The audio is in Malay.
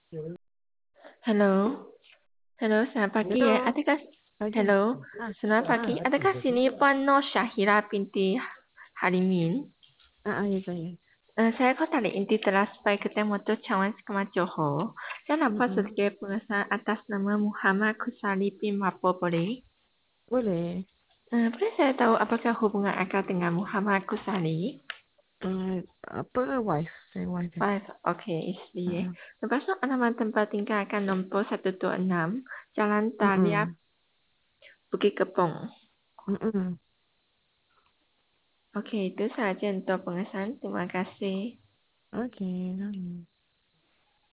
Halo, halo, selamat pagi ya. Halo, Adakah, pagi. halo, Ah, selamat pagi. Adakah sini Puan Nur Syahira binti Halimin? ya saya. Saya Kota Inti telah sampai ke Motor Cawan Sekamat Johor. Saya nampak Mm-mm. sebagai pengesahan atas nama Muhammad Kusali bin Wapo boleh? Boleh. Boleh saya tahu apakah hubungan akak dengan Muhammad Kusali? Ah, apa wife? Saya wife dia. Five, okey, isteri ya. Ah, Lepas tu alamat tempat tinggal akan nombor 126, Jalan Taliap, mm-mm. Bukit Kepong. Mm-mm. Okey, itu sahaja untuk pengesahan. Terima kasih. Okey.